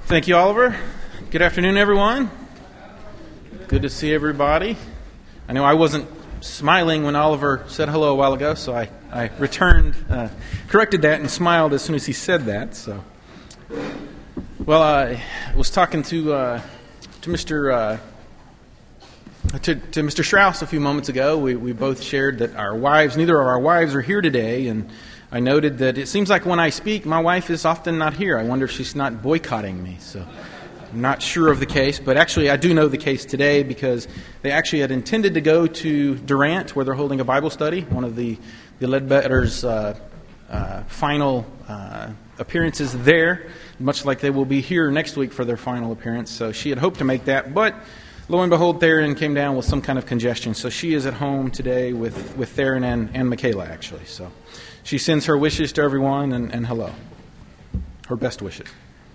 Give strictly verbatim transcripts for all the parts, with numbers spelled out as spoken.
Thank you, Oliver. Good afternoon, everyone. Good to see everybody. I know I wasn't smiling when Oliver said hello a while ago, so I, I returned, uh, corrected that and smiled as soon as he said that. So, well, I was talking to uh, to Mister Uh, to, to Mister Strauss a few moments ago. We we both shared that our wives, neither of our wives are here today, and I noted that it seems like when I speak, my wife is often not here. I wonder if she's not boycotting me. So I'm not sure of the case, but actually I do know the case today because they actually had intended to go to Durant, where they're holding a Bible study, one of the, the Ledbetter's uh, uh, final uh, appearances there, much like they will be here next week for their final appearance. So she had hoped to make that, but lo and behold, Theron came down with some kind of congestion. So she is at home today with, with Theron and, and Michaela, actually. So she sends her wishes to everyone and, and hello. Her best wishes.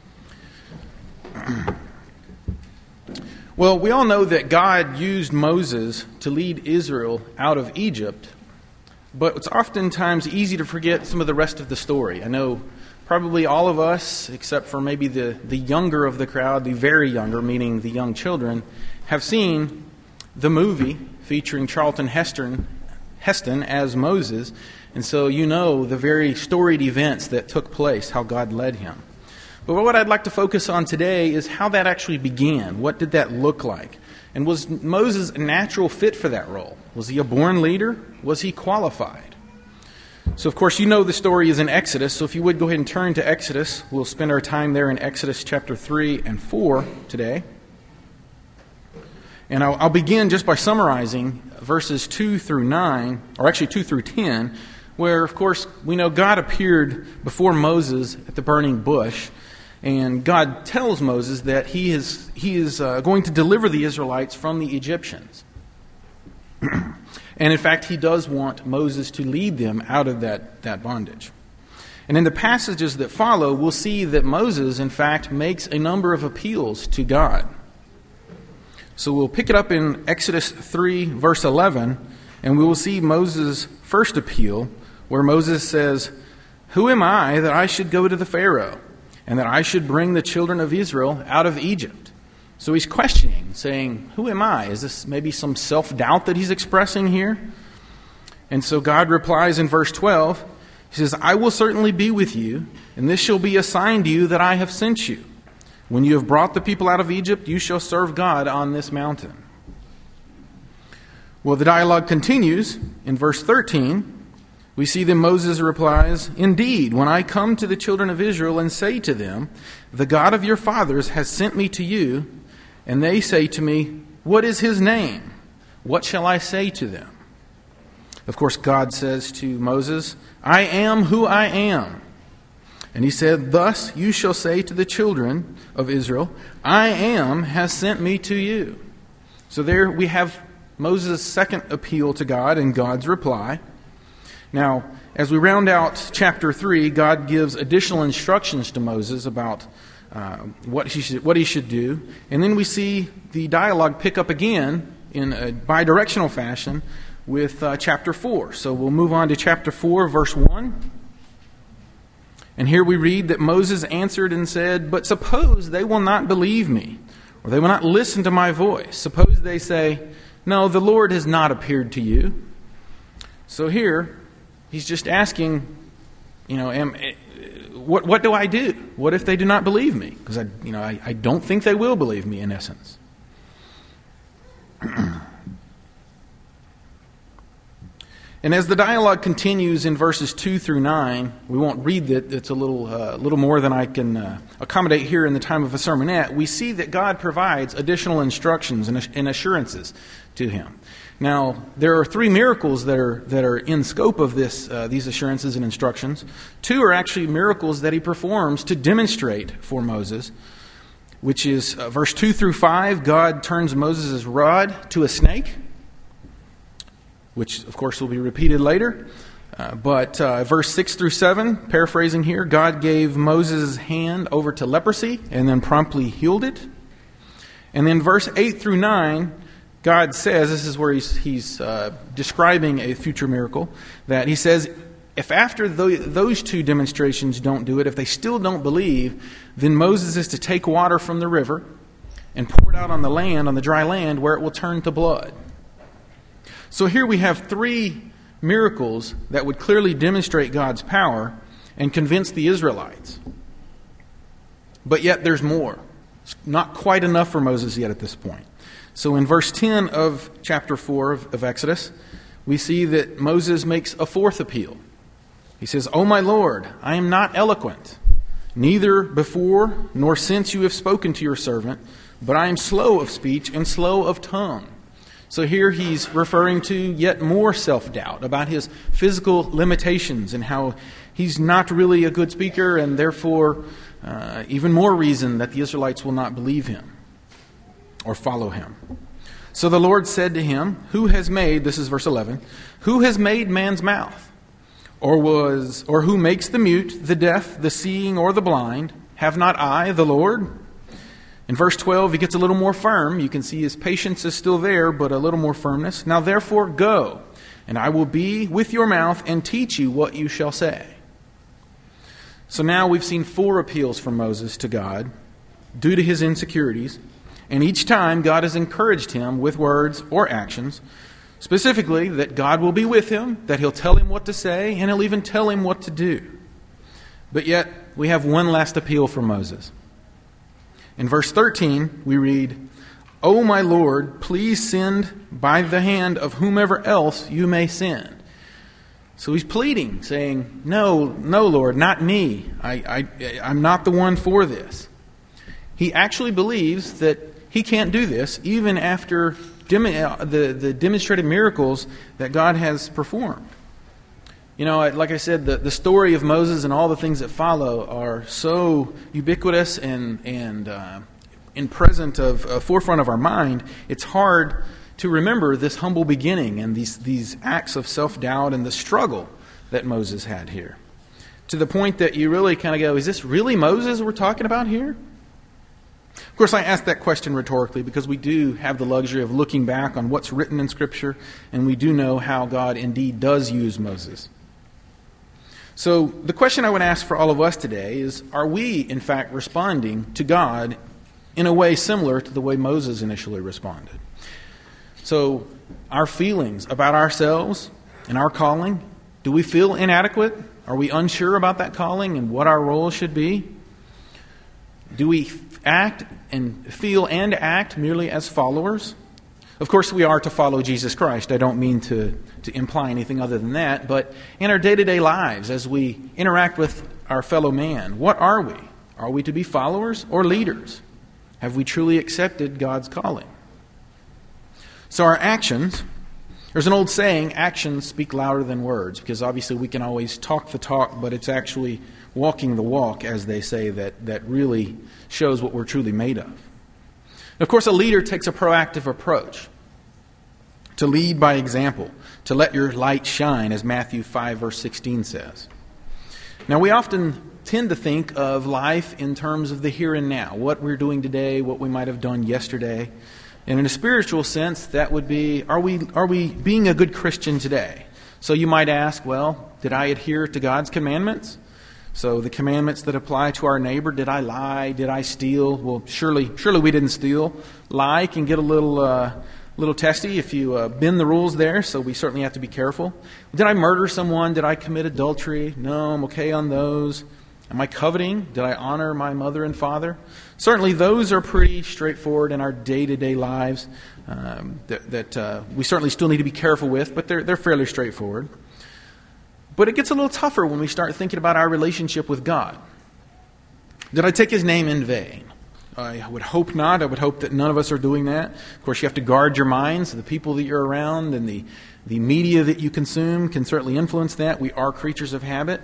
Well, we all know that God used Moses to lead Israel out of Egypt, but it's oftentimes easy to forget some of the rest of the story. I know probably all of us, except for maybe the, the younger of the crowd, the very younger, meaning the young children, have seen the movie featuring Charlton Heston, Heston as Moses, and so you know the very storied events that took place, how God led him. But what I'd like to focus on today is how that actually began. What did that look like? And was Moses a natural fit for that role? Was he a born leader? Was he qualified? So, of course, you know the story is in Exodus, so if you would go ahead and turn to Exodus. We'll spend our time there in Exodus chapter three and four today. And I'll, I'll begin just by summarizing verses two through nine, or actually two through ten, where, of course, we know God appeared before Moses at the burning bush, and God tells Moses that he is, he is uh, going to deliver the Israelites from the Egyptians. And in fact, he does want Moses to lead them out of that, that bondage. And in the passages that follow, we'll see that Moses, in fact, makes a number of appeals to God. So we'll pick it up in Exodus three, verse eleven, and we will see Moses' first appeal, where Moses says, "Who am I that I should go to the Pharaoh, and that I should bring the children of Israel out of Egypt?" So he's questioning, saying, who am I? Is this maybe some self-doubt that he's expressing here? And so God replies in verse twelve, he says, "I will certainly be with you, and this shall be a sign to you that I have sent you. When you have brought the people out of Egypt, you shall serve God on this mountain." Well, the dialogue continues in verse thirteen. We see that Moses replies, "Indeed, when I come to the children of Israel and say to them, 'The God of your fathers has sent me to you,' and they say to me, 'What is his name?' what shall I say to them?" Of course, God says to Moses, "I am who I am." And he said, "Thus you shall say to the children of Israel, 'I am has sent me to you.'" So there we have Moses' second appeal to God and God's reply. Now, as we round out chapter three, God gives additional instructions to Moses about uh, what he should what he should do, and then we see the dialogue pick up again in a bidirectional fashion with uh, chapter four. So we'll move on to chapter four, verse one. And here we read that Moses answered and said, "But suppose they will not believe me, or they will not listen to my voice. Suppose they say, 'No, the Lord has not appeared to you.'" So here, he's just asking, you know, am, what what do I do? What if they do not believe me? Because I, you know, I, I don't think they will believe me, in essence. And as the dialogue continues in verses two through nine, we won't read it. It's a little uh, little more than I can uh, accommodate here in the time of a sermonette. We see that God provides additional instructions and, and assurances to him. Now, there are three miracles that are that are in scope of this uh, these assurances and instructions. Two are actually miracles that he performs to demonstrate for Moses, which is uh, verse two through five. God turns Moses' rod to a snake, which, of course, will be repeated later. Uh, but uh, verse six through seven, paraphrasing here, God gave Moses' hand over to leprosy and then promptly healed it. And then verse eight through nine, God says, this is where he's, he's uh, describing a future miracle, that he says, if after those two demonstrations don't do it, if they still don't believe, then Moses is to take water from the river and pour it out on the land, on the dry land, where it will turn to blood. So here we have three miracles that would clearly demonstrate God's power and convince the Israelites. But yet there's more. It's not quite enough for Moses yet at this point. So in verse ten of chapter four of, of Exodus, we see that Moses makes a fourth appeal. He says, "O my Lord, I am not eloquent, neither before nor since you have spoken to your servant, but I am slow of speech and slow of tongue." So here he's referring to yet more self-doubt about his physical limitations and how he's not really a good speaker, and therefore uh, even more reason that the Israelites will not believe him or follow him. So the Lord said to him, "Who has made," this is verse eleven, "who has made man's mouth? Or was, or who makes the mute, the deaf, the seeing, or the blind? Have not I, the Lord?" In verse twelve, he gets a little more firm. You can see his patience is still there, but a little more firmness. "Now therefore go, and I will be with your mouth and teach you what you shall say." So now we've seen four appeals from Moses to God due to his insecurities. And each time God has encouraged him with words or actions, specifically that God will be with him, that he'll tell him what to say, and he'll even tell him what to do. But yet, we have one last appeal from Moses. In verse thirteen, we read, "O my Lord, please send by the hand of whomever else you may send." So he's pleading, saying, no, no, Lord, not me. I, I, I'm not the one for this. He actually believes that he can't do this, even after the, the demonstrated miracles that God has performed. You know, like I said, the, the story of Moses and all the things that follow are so ubiquitous and, and uh, in present of uh, forefront of our mind, it's hard to remember this humble beginning and these, these acts of self-doubt and the struggle that Moses had here. To the point that you really kind of go, is this really Moses we're talking about here? Of course, I ask that question rhetorically because we do have the luxury of looking back on what's written in Scripture, and we do know how God indeed does use Moses. So the question I would ask for all of us today is, are we, in fact, responding to God in a way similar to the way Moses initially responded? So our feelings about ourselves and our calling, do we feel inadequate? Are we unsure about that calling and what our role should be? Do we act and feel and act merely as followers? Of course, we are to follow Jesus Christ. I don't mean to, to imply anything other than that. But in our day-to-day lives, as we interact with our fellow man, what are we? Are we to be followers or leaders? Have we truly accepted God's calling? So our actions, there's an old saying, actions speak louder than words, because obviously we can always talk the talk, but it's actually walking the walk, as they say, that, that really shows what we're truly made of. Of course, a leader takes a proactive approach to lead by example, to let your light shine, as Matthew five, verse sixteen says. Now, we often tend to think of life in terms of the here and now, what we're doing today, what we might have done yesterday. And in a spiritual sense, that would be, are we are we being a good Christian today? So you might ask, well, did I adhere to God's commandments? So the commandments that apply to our neighbor, did I lie? Did I steal? Well, surely surely we didn't steal. Lie can get a little uh, little testy if you uh, bend the rules there, so we certainly have to be careful. Did I murder someone? Did I commit adultery? No, I'm okay on those. Am I coveting? Did I honor my mother and father? Certainly those are pretty straightforward in our day-to-day lives um, that, that uh, we certainly still need to be careful with, but they're, they're fairly straightforward. But it gets a little tougher when we start thinking about our relationship with God. Did I take His name in vain? I would hope not. I would hope that none of us are doing that. Of course, you have to guard your minds. The people that you're around and the, the media that you consume can certainly influence that. We are creatures of habit.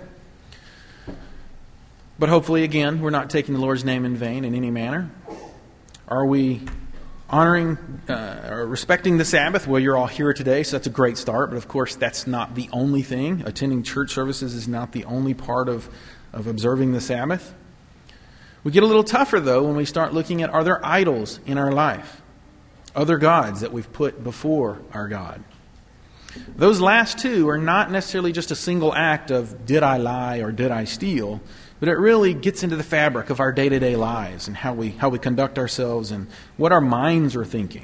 But hopefully, again, we're not taking the Lord's name in vain in any manner. Are we honoring uh, or respecting the Sabbath? Well, you're all here today, so that's a great start. But of course, that's not the only thing. Attending church services is not the only part of, of observing the Sabbath. We get a little tougher, though, when we start looking at, are there idols in our life? Other gods that we've put before our God? Those last two are not necessarily just a single act of did I lie or did I steal, but it really gets into the fabric of our day-to-day lives and how we how we conduct ourselves and what our minds are thinking.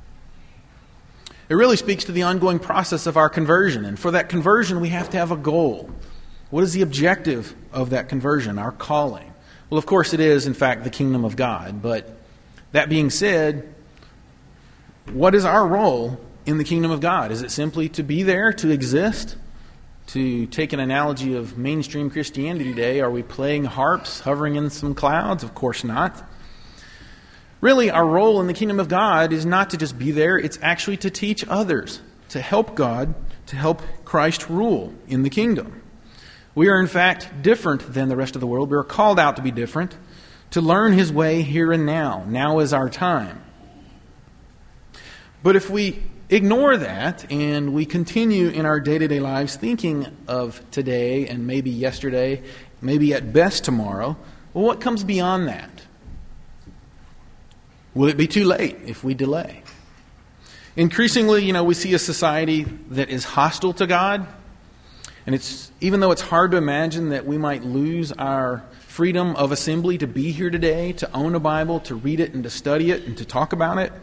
It really speaks to the ongoing process of our conversion. And for that conversion, we have to have a goal. What is the objective of that conversion, our calling? Well, of course, it is, in fact, the kingdom of God. But that being said, what is our role in the kingdom of God? Is it simply to be there, to exist? To take an analogy of mainstream Christianity today, are we playing harps, hovering in some clouds? Of course not. Really, our role in the kingdom of God is not to just be there, it's actually to teach others, to help God, to help Christ rule in the kingdom. We are, in fact, different than the rest of the world. We are called out to be different, to learn His way here and now. Now is our time. But if we ignore that and we continue in our day-to-day lives thinking of today and maybe yesterday, maybe at best tomorrow, well, what comes beyond that? Will it be too late if we delay? Increasingly, you know, we see a society that is hostile to God. And it's even though it's hard to imagine that we might lose our freedom of assembly to be here today, to own a Bible, to read it and to study it and to talk about it,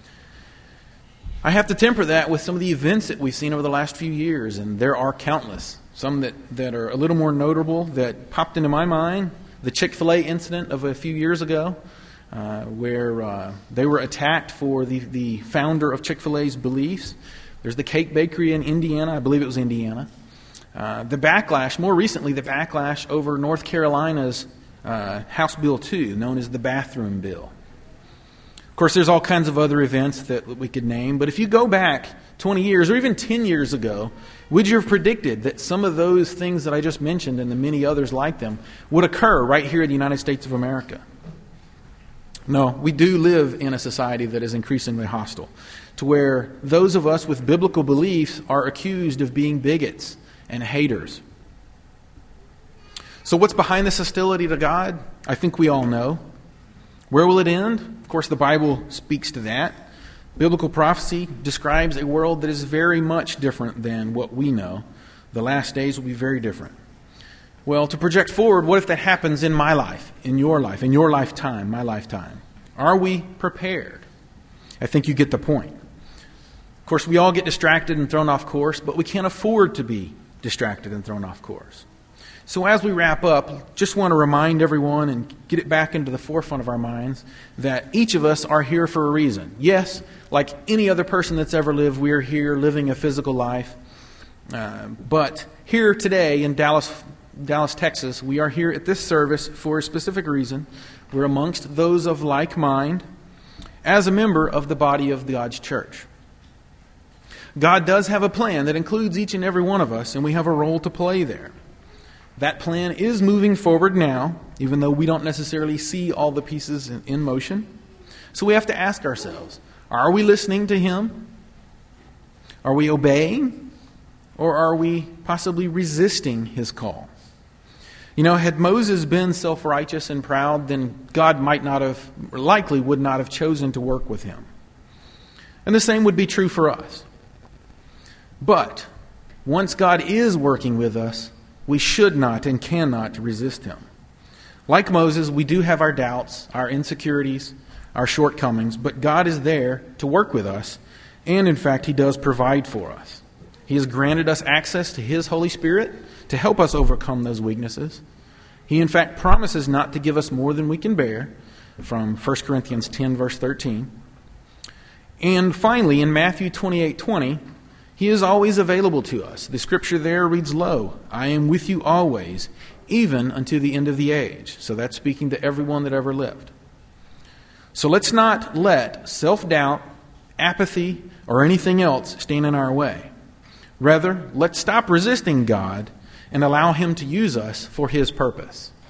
I have to temper that with some of the events that we've seen over the last few years, and there are countless. Some that, that are a little more notable that popped into my mind. The Chick-fil-A incident of a few years ago, uh, where uh, they were attacked for the, the founder of Chick-fil-A's beliefs. There's the Cake Bakery in Indiana. I believe it was Indiana. Uh, the backlash, more recently, the backlash over North Carolina's uh, House Bill two, known as the Bathroom Bill. Of course, there's all kinds of other events that we could name, but if you go back twenty years or even ten years ago, would you have predicted that some of those things that I just mentioned and the many others like them would occur right here in the United States of America? No, we do live in a society that is increasingly hostile, to where those of us with biblical beliefs are accused of being bigots and haters. So what's behind this hostility to God? I think we all know. Where will it end? Of course, the Bible speaks to that. Biblical prophecy describes a world that is very much different than what we know. The last days will be very different. Well, to project forward, what if that happens in my life, in your life, in your lifetime, my lifetime? Are we prepared? I think you get the point. Of course, we all get distracted and thrown off course, but we can't afford to be distracted and thrown off course. So as we wrap up, just want to remind everyone and get it back into the forefront of our minds that each of us are here for a reason. Yes, like any other person that's ever lived, we are here living a physical life. Uh, but here today in Dallas, Dallas, Texas, we are here at this service for a specific reason. We're amongst those of like mind as a member of the body of God's church. God does have a plan that includes each and every one of us, and we have a role to play there. That plan is moving forward now, even though we don't necessarily see all the pieces in, in motion. So we have to ask ourselves, are we listening to Him? Are we obeying? Or are we possibly resisting His call? You know, had Moses been self-righteous and proud, then God might not have, or likely would not have chosen to work with him. And the same would be true for us. But once God is working with us, we should not and cannot resist Him. Like Moses, we do have our doubts, our insecurities, our shortcomings, but God is there to work with us, and in fact, He does provide for us. He has granted us access to His Holy Spirit to help us overcome those weaknesses. He, in fact, promises not to give us more than we can bear, from First Corinthians ten, verse thirteen. And finally, in Matthew twenty-eight twenty, He is always available to us. The scripture there reads, "Lo, I am with you always, even unto the end of the age." So that's speaking to everyone that ever lived. So let's not let self-doubt, apathy, or anything else stand in our way. Rather, let's stop resisting God and allow Him to use us for His purpose.